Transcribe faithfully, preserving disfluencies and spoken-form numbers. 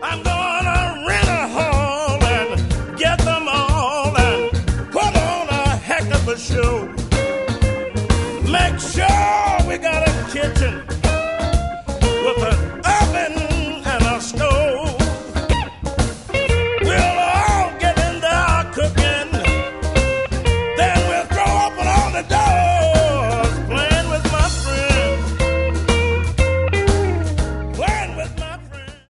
I'm gonna rent a hall and get them all and put on a heck of a show. Make sure we got a kitchen